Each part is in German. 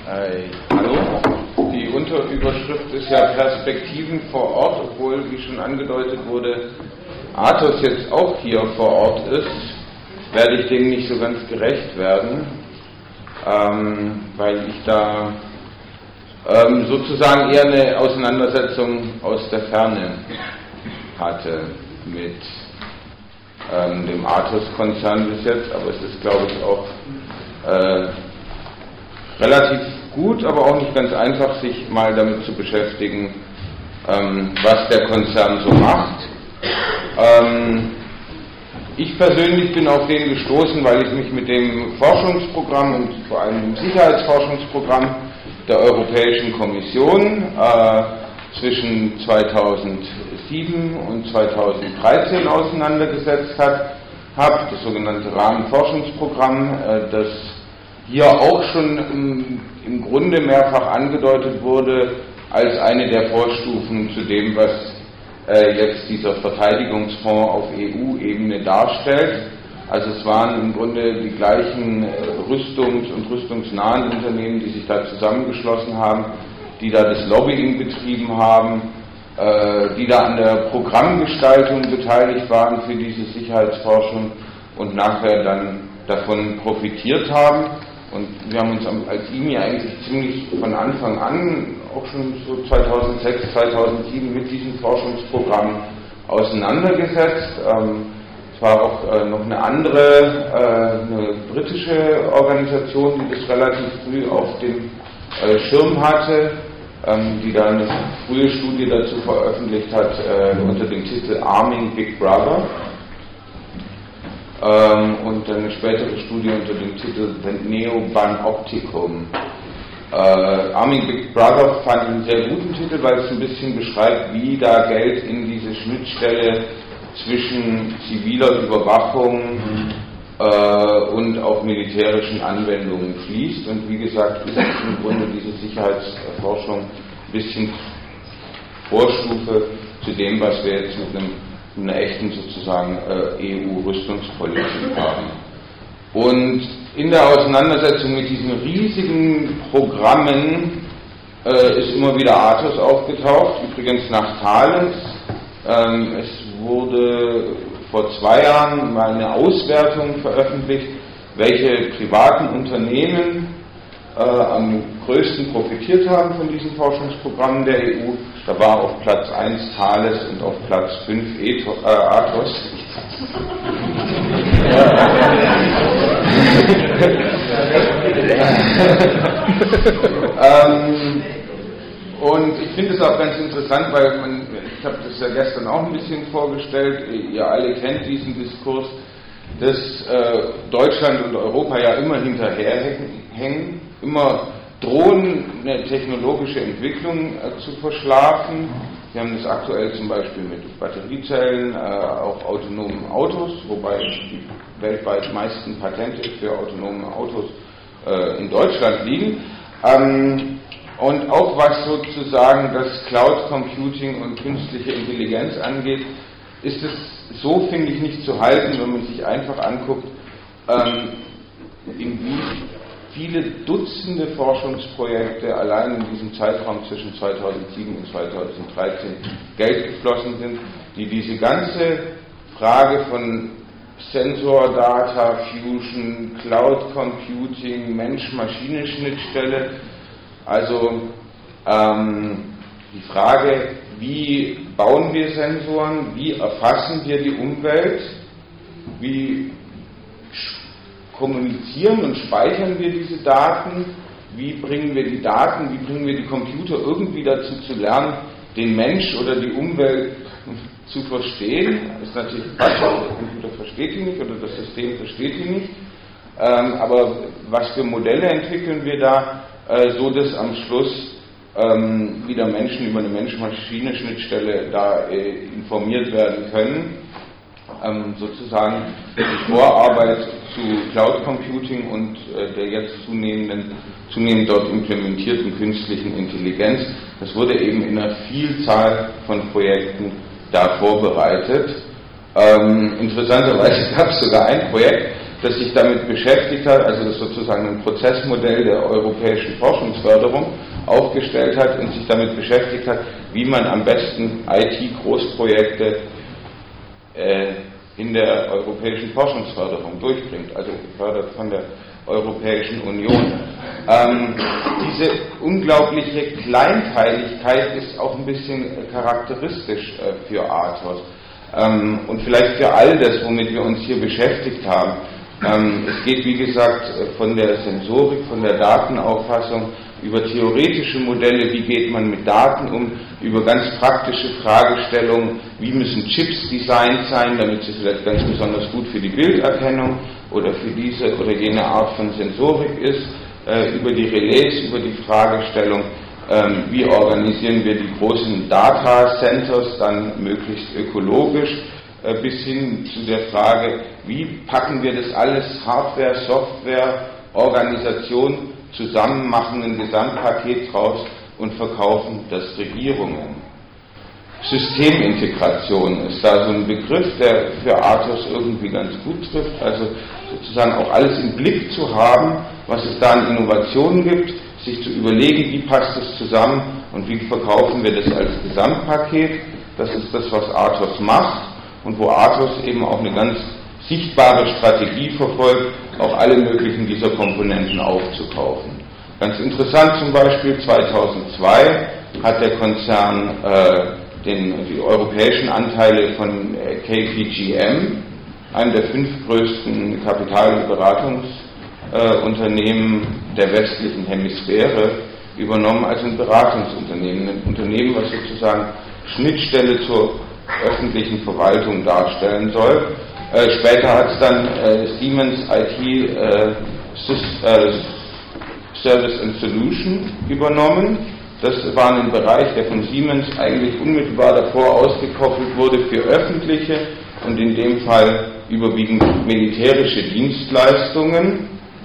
Hallo. Die Unterüberschrift ist ja Perspektiven vor Ort, obwohl, wie schon angedeutet wurde, Athos jetzt auch hier vor Ort ist, werde ich dem nicht so ganz gerecht werden, weil ich da sozusagen eher eine Auseinandersetzung aus der Ferne hatte mit dem Athos-Konzern bis jetzt, aber es ist, glaube ich, auch relativ gut, aber auch nicht ganz einfach, sich mal damit zu beschäftigen, was der Konzern so macht. Ich persönlich bin auf den gestoßen, weil ich mich mit dem Forschungsprogramm und vor allem dem Sicherheitsforschungsprogramm der Europäischen Kommission zwischen 2007 und 2013 auseinandergesetzt habe, das sogenannte Rahmenforschungsprogramm, das hier auch schon im Grunde mehrfach angedeutet wurde als eine der Vorstufen zu dem, was jetzt dieser Verteidigungsfonds auf EU-Ebene darstellt. Also es waren im Grunde die gleichen rüstungs- und rüstungsnahen Unternehmen, die sich da zusammengeschlossen haben, die da das Lobbying betrieben haben, die da an der Programmgestaltung beteiligt waren für diese Sicherheitsforschung und nachher dann davon profitiert haben. Und wir haben uns als IMI eigentlich ziemlich von Anfang an, auch schon so 2006, 2007 mit diesem Forschungsprogramm auseinandergesetzt. Es war auch noch eine andere, eine britische Organisation, die das relativ früh auf dem Schirm hatte, die da eine frühe Studie dazu veröffentlicht hat unter dem Titel Arming Big Brother. Und eine spätere Studie unter dem Titel The Neo-Panopticum. Arming Big Brother fand ich einen sehr guten Titel, weil es ein bisschen beschreibt, wie da Geld in diese Schnittstelle zwischen ziviler Überwachung und auch militärischen Anwendungen fließt. Und wie gesagt, ist im Grunde diese Sicherheitsforschung ein bisschen Vorstufe zu dem, was wir jetzt mit einer echten sozusagen EU-Rüstungspolitik haben. Und in der Auseinandersetzung mit diesen riesigen Programmen ist immer wieder Athos aufgetaucht, übrigens nach Thales. Es wurde vor 2 Jahren mal eine Auswertung veröffentlicht, welche privaten Unternehmen am größten profitiert haben von diesen Forschungsprogrammen der EU. Da war auf Platz 1 Thales und auf Platz 5 Athos. Und ich finde es auch ganz interessant, weil ich habe das ja gestern auch ein bisschen vorgestellt, ihr alle kennt diesen Diskurs, dass Deutschland und Europa ja immer hinterherhängen, immer drohen, eine technologische Entwicklung zu verschlafen. Wir haben das aktuell zum Beispiel mit Batteriezellen, auch autonomen Autos, wobei die weltweit meisten Patente für autonome Autos in Deutschland liegen. Und auch was sozusagen das Cloud Computing und künstliche Intelligenz angeht, ist es so, finde ich, nicht zu halten, wenn man sich einfach anguckt, in wie viele Dutzende Forschungsprojekte allein in diesem Zeitraum zwischen 2007 und 2013 Geld geflossen sind, die diese ganze Frage von Sensor Data Fusion, Cloud Computing, Mensch-Maschine-Schnittstelle, also die Frage, wie bauen wir Sensoren, wie erfassen wir die Umwelt, wie kommunizieren und speichern wir diese Daten, wie bringen wir die Daten, wie bringen wir die Computer irgendwie dazu zu lernen, den Mensch oder die Umwelt zu verstehen. Das ist natürlich Quatsch, der Computer versteht die nicht oder das System versteht die nicht. Aber was für Modelle entwickeln wir da, so dass am Schluss wieder Menschen über eine Mensch-Maschine-Schnittstelle da informiert werden können. Sozusagen die Vorarbeit zu Cloud Computing und der jetzt zunehmend dort implementierten künstlichen Intelligenz, das wurde eben in einer Vielzahl von Projekten da vorbereitet. Interessanterweise gab es sogar ein Projekt, das sich damit beschäftigt hat, also das sozusagen ein Prozessmodell der europäischen Forschungsförderung aufgestellt hat und sich damit beschäftigt hat, wie man am besten IT-Großprojekte in der europäischen Forschungsförderung durchbringt, also gefördert von der Europäischen Union. Diese unglaubliche Kleinteiligkeit ist auch ein bisschen charakteristisch für Athos und vielleicht für all das, womit wir uns hier beschäftigt haben. Es geht, wie gesagt, von der Sensorik, von der Datenauffassung über theoretische Modelle, wie geht man mit Daten um, über ganz praktische Fragestellungen, wie müssen Chips designt sein, damit sie vielleicht ganz besonders gut für die Bilderkennung oder für diese oder jene Art von Sensorik ist, über die Relais, über die Fragestellung, wie organisieren wir die großen Data Centers dann möglichst ökologisch, bis hin zu der Frage, wie packen wir das alles, Hardware, Software, Organisation, zusammen, machen ein Gesamtpaket draus und verkaufen das Regierungen. Systemintegration ist da so ein Begriff, der für Athos irgendwie ganz gut trifft, also sozusagen auch alles im Blick zu haben, was es da an Innovationen gibt, sich zu überlegen, wie passt es zusammen und wie verkaufen wir das als Gesamtpaket. Das ist das, was Athos macht und wo Athos eben auch eine ganz sichtbare Strategie verfolgt, auch alle möglichen dieser Komponenten aufzukaufen. Ganz interessant zum Beispiel, 2002 hat der Konzern die europäischen Anteile von KPGM, einem der 5 größten Kapital- und Beratungsunternehmen der westlichen Hemisphäre, übernommen als ein Beratungsunternehmen, ein Unternehmen, was sozusagen Schnittstelle zur öffentlichen Verwaltung darstellen soll. Später hat es dann Siemens IT Service and Solution übernommen. Das war ein Bereich, der von Siemens eigentlich unmittelbar davor ausgekoppelt wurde für öffentliche und in dem Fall überwiegend militärische Dienstleistungen.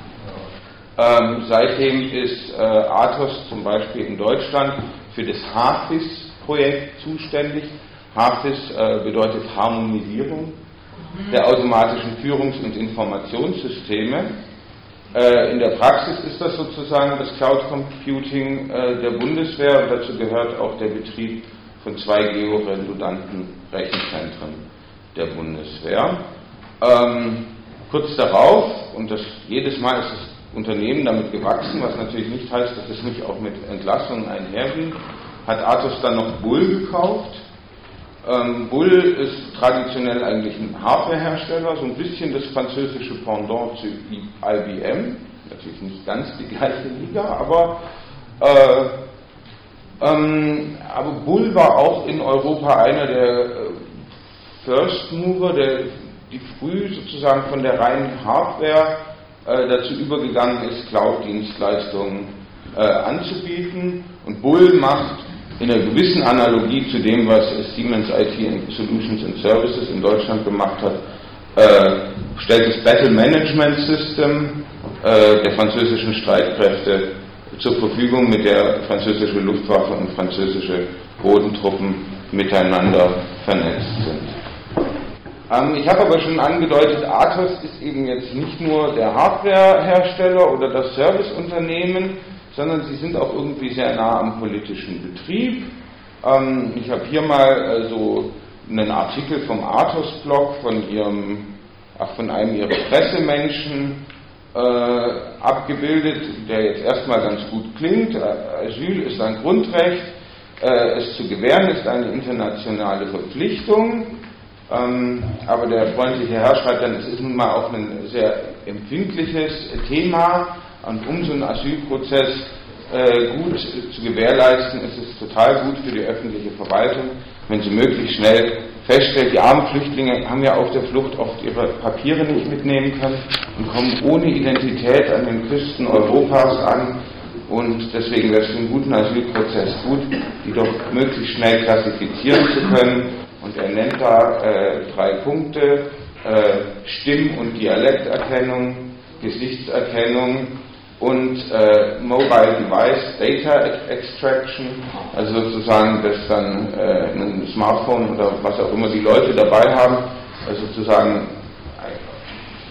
Seitdem ist Athos zum Beispiel in Deutschland für das HAFIS-Projekt zuständig. HAFIS bedeutet Harmonisierung der automatischen Führungs- und Informationssysteme. In der Praxis ist das sozusagen das Cloud Computing der Bundeswehr und dazu gehört auch der Betrieb von 2 georedundanten Rechenzentren der Bundeswehr. Kurz darauf, und jedes Mal ist das Unternehmen damit gewachsen, was natürlich nicht heißt, dass es nicht auch mit Entlassungen einherging, hat Athos dann noch Bull gekauft. Bull ist traditionell eigentlich ein Hardwarehersteller, so ein bisschen das französische Pendant zu IBM, natürlich nicht ganz die gleiche Liga, aber Bull war auch in Europa einer der First Mover, die früh sozusagen von der reinen Hardware dazu übergegangen ist, Cloud-Dienstleistungen anzubieten, und Bull macht in einer gewissen Analogie zu dem, was Siemens IT Solutions and Services in Deutschland gemacht hat, stellt das Battle Management System der französischen Streitkräfte zur Verfügung, mit der französische Luftwaffe und französische Bodentruppen miteinander vernetzt sind. Ich habe aber schon angedeutet, Athos ist eben jetzt nicht nur der Hardwarehersteller oder das Serviceunternehmen, sondern sie sind auch irgendwie sehr nah am politischen Betrieb. Ich habe hier mal so einen Artikel vom Athos-Blog von einem ihrer Pressemenschen abgebildet, der jetzt erstmal ganz gut klingt. Asyl ist ein Grundrecht, es zu gewähren ist eine internationale Verpflichtung. Aber der freundliche Herr schreibt dann, es ist nun mal auch ein sehr empfindliches Thema, und um so einen Asylprozess gut zu gewährleisten, ist es total gut für die öffentliche Verwaltung, wenn sie möglichst schnell feststellt, die armen Flüchtlinge haben ja auf der Flucht oft ihre Papiere nicht mitnehmen können und kommen ohne Identität an den Küsten Europas an, und deswegen wäre es für einen guten Asylprozess gut, die doch möglichst schnell klassifizieren zu können. Und er nennt da 3 Punkte: Stimm- und Dialekterkennung, Gesichtserkennung und Mobile Device Data Extraction, also sozusagen, dass dann ein Smartphone oder was auch immer die Leute dabei haben, also sozusagen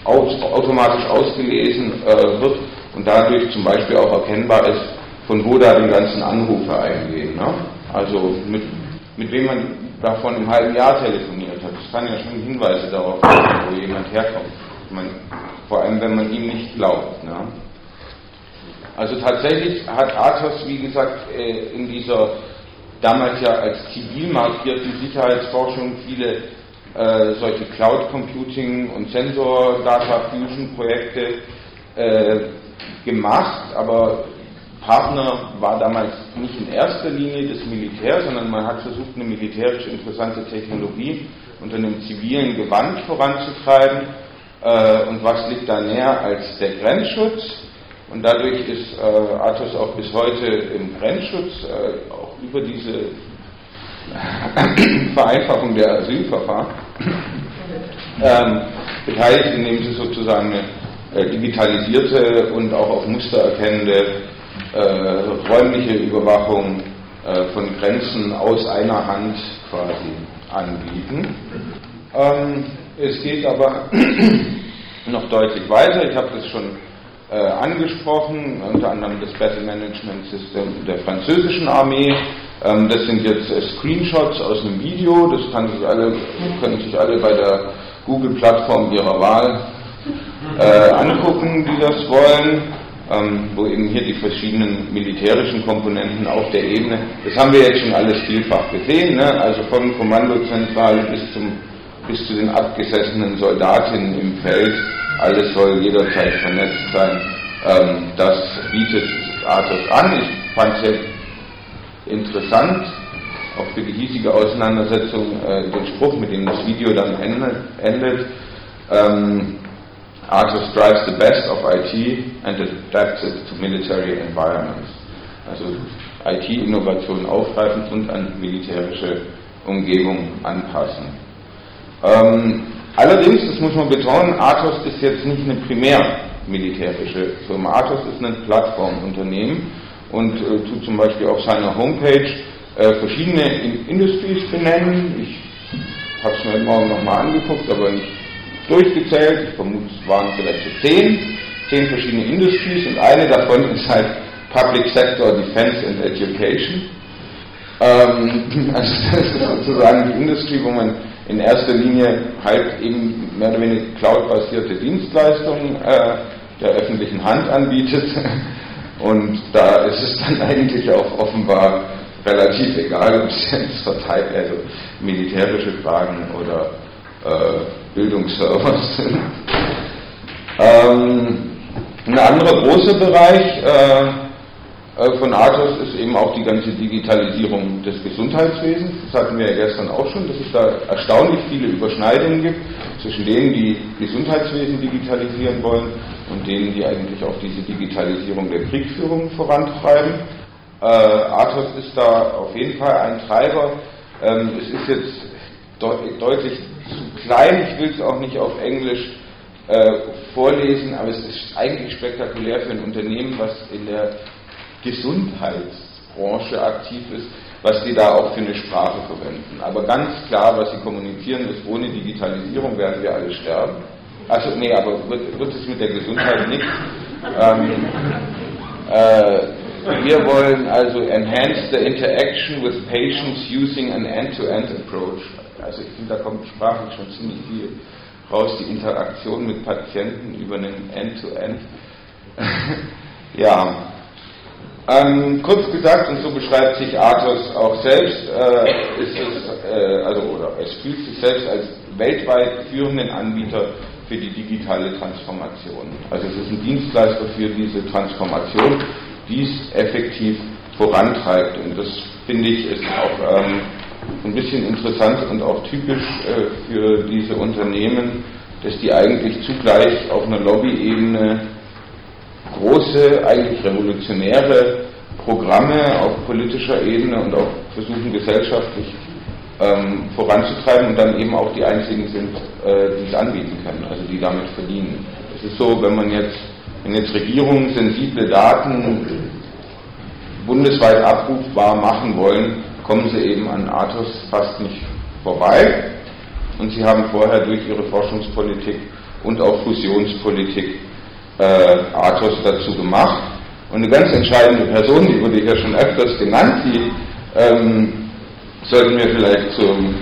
automatisch ausgelesen wird und dadurch zum Beispiel auch erkennbar ist, von wo da die ganzen Anrufe eingehen. Ne? Also mit wem man davon im halben Jahr telefoniert hat. Das kann ja schon Hinweise darauf geben, wo jemand herkommt. Vor allem, wenn man ihm nicht glaubt. Ne? Also tatsächlich hat Athos, wie gesagt, in dieser damals ja als zivil markierten Sicherheitsforschung viele solche Cloud Computing und Sensor Data Fusion Projekte gemacht, aber Partner war damals nicht in erster Linie das Militär, sondern man hat versucht, eine militärisch interessante Technologie unter einem zivilen Gewand voranzutreiben. Und was liegt da näher als der Grenzschutz? Und dadurch ist Athos auch bis heute im Grenzschutz, auch über diese Vereinfachung der Asylverfahren, beteiligt, indem sie sozusagen eine digitalisierte und auch auf Muster erkennende räumliche Überwachung von Grenzen aus einer Hand quasi anbieten. Es geht aber noch deutlich weiter. Ich habe das schon angesprochen, unter anderem das Battle Management System der französischen Armee. Das sind jetzt Screenshots aus einem Video, das können sich alle bei der Google-Plattform ihrer Wahl angucken, die das wollen, wo eben hier die verschiedenen militärischen Komponenten auf der Ebene, das haben wir jetzt schon alles vielfach gesehen, ne? Also von Kommandozentrale bis zu den abgesessenen Soldatinnen im Feld, alles soll jederzeit vernetzt sein. Das bietet Athos an. Ich fand es sehr interessant, auch für die hiesige Auseinandersetzung, den Spruch, mit dem das Video dann endet. Athos drives the best of IT and adapts it to military environments. Also IT-Innovationen aufgreifen und an militärische Umgebung anpassen. Allerdings, das muss man betonen, Athos ist jetzt nicht eine primär militärische Firma. Athos ist ein Plattformunternehmen und tut zum Beispiel auf seiner Homepage verschiedene Industries benennen. Ich habe es mir heute Morgen nochmal angeguckt, aber nicht durchgezählt. Ich vermute, es waren vielleicht so 10 verschiedene Industries und eine davon ist halt Public Sector Defense and Education. Also das ist sozusagen die Industrie, wo man in erster Linie halt eben mehr oder weniger cloud-basierte Dienstleistungen der öffentlichen Hand anbietet. Und da ist es dann eigentlich auch offenbar relativ egal, ob es jetzt verteilt, also militärische Fragen oder Bildungsserver sind. Ein anderer großer Bereich von Athos ist eben auch die ganze Digitalisierung des Gesundheitswesens. Das hatten wir ja gestern auch schon, dass es da erstaunlich viele Überschneidungen gibt zwischen denen, die Gesundheitswesen digitalisieren wollen und denen, die eigentlich auch diese Digitalisierung der Kriegsführung vorantreiben. Athos ist da auf jeden Fall ein Treiber. Es ist jetzt deutlich zu klein, ich will es auch nicht auf Englisch vorlesen, aber es ist eigentlich spektakulär für ein Unternehmen, was in der Gesundheitsbranche aktiv ist, was die da auch für eine Sprache verwenden. Aber ganz klar, was sie kommunizieren, ist, ohne Digitalisierung werden wir alle sterben. Also nee, aber wird es mit der Gesundheit nicht. Wir wollen also enhance the interaction with patients using an end-to-end approach. Also ich finde, da kommt sprachlich schon ziemlich viel raus, die Interaktion mit Patienten über einen End-to-End. Ja. Kurz gesagt, und so beschreibt sich Athos auch selbst, es fühlt sich selbst als weltweit führenden Anbieter für die digitale Transformation. Also es ist ein Dienstleister für diese Transformation, die es effektiv vorantreibt. Und das, finde ich, ist auch ein bisschen interessant und auch typisch für diese Unternehmen, dass die eigentlich zugleich auf einer Lobby-Ebene große, eigentlich revolutionäre Programme auf politischer Ebene und auch versuchen gesellschaftlich voranzutreiben und dann eben auch die einzigen sind, die es anbieten können, also die damit verdienen. Es ist so, wenn jetzt Regierungen sensible Daten bundesweit abrufbar machen wollen, kommen sie eben an Athos fast nicht vorbei und sie haben vorher durch ihre Forschungspolitik und auch Fusionspolitik Athos dazu gemacht. Und eine ganz entscheidende Person, die wurde ja schon öfters genannt, die sollten wir vielleicht zum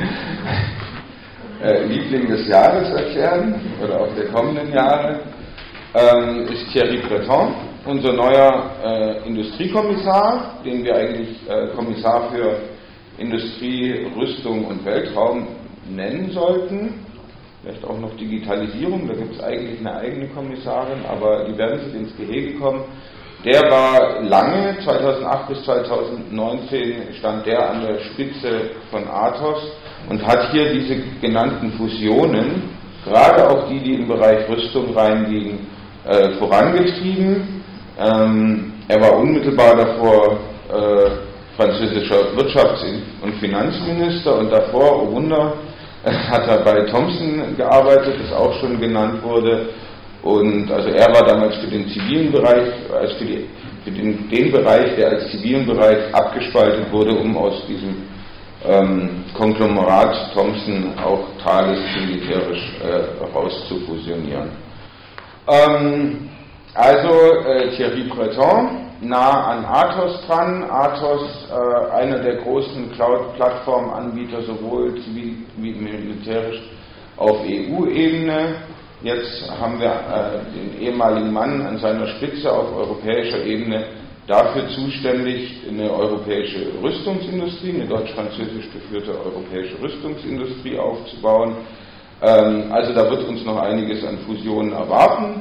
Liebling des Jahres erklären, oder auch der kommenden Jahre, ist Thierry Breton, unser neuer Industriekommissar, den wir eigentlich Kommissar für Industrie, Rüstung und Weltraum nennen sollten. Vielleicht auch noch Digitalisierung, da gibt es eigentlich eine eigene Kommissarin, aber die werden sich ins Gehege kommen. Der war lange, 2008 bis 2019 stand der an der Spitze von Athos und hat hier diese genannten Fusionen, gerade auch die im Bereich Rüstung reingingen, vorangetrieben. Er war unmittelbar davor französischer Wirtschafts- und Finanzminister und davor, oh Wunder, hat er bei Thomson gearbeitet, das auch schon genannt wurde. Und also er war damals für den zivilen Bereich, also für den Bereich, der als zivilen Bereich abgespaltet wurde, um aus diesem Konglomerat Thomson auch Thales militärisch rauszufusionieren. Thierry Breton, nah an Athos dran. Athos, einer der großen Cloud-Plattformanbieter, sowohl zivil wie militärisch auf EU-Ebene. Jetzt haben wir den ehemaligen Mann an seiner Spitze auf europäischer Ebene dafür zuständig, eine europäische Rüstungsindustrie, eine deutsch-französisch geführte europäische Rüstungsindustrie aufzubauen. Also da wird uns noch einiges an Fusionen erwarten.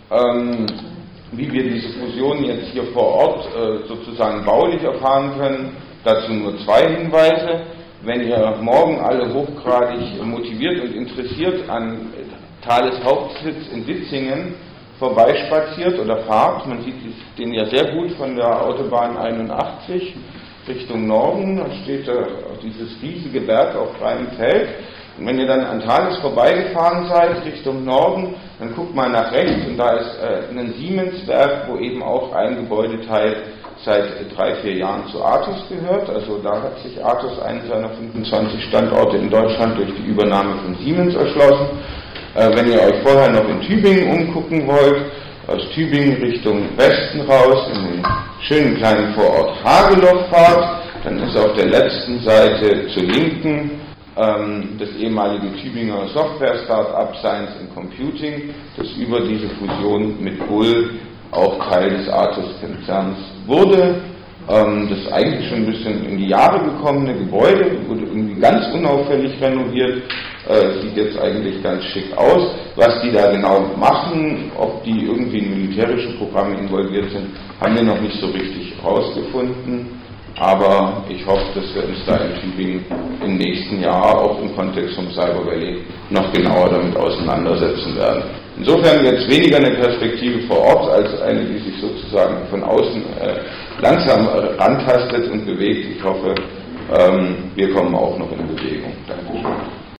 Wie wir diese Fusionen jetzt hier vor Ort sozusagen baulich erfahren können, dazu nur 2 Hinweise. Wenn ihr morgen alle hochgradig motiviert und interessiert an Thales Hauptsitz in Ditzingen vorbeispaziert oder fahrt, man sieht den ja sehr gut von der Autobahn 81 Richtung Norden, da steht dieses riesige Werk auf freiem Feld. Und wenn ihr dann an Thales vorbeigefahren seid, Richtung Norden, dann guckt mal nach rechts und da ist ein Siemens-Werk, wo eben auch ein Gebäudeteil seit 3-4 Jahren zu Athos gehört. Also da hat sich Athos einen seiner 25 Standorte in Deutschland durch die Übernahme von Siemens erschlossen. Wenn ihr euch vorher noch in Tübingen umgucken wollt, aus Tübingen Richtung Westen raus, in den schönen kleinen Vorort Hageloch fahrt, dann ist auf der letzten Seite zur Linken das ehemalige Tübinger Software-Startup Science and Computing, das über diese Fusion mit Bull auch Teil des Athos-Konzerns wurde. Das eigentlich schon ein bisschen in die Jahre gekommene Gebäude, wurde irgendwie ganz unauffällig renoviert, sieht jetzt eigentlich ganz schick aus. Was die da genau machen, ob die irgendwie in militärische Programme involviert sind, haben wir noch nicht so richtig herausgefunden. Aber ich hoffe, dass wir uns da in Tübingen im nächsten Jahr auch im Kontext vom Cyber Valley noch genauer damit auseinandersetzen werden. Insofern jetzt weniger eine Perspektive vor Ort als eine, die sich sozusagen von außen langsam rantastet und bewegt. Ich hoffe, wir kommen auch noch in Bewegung. Dankeschön.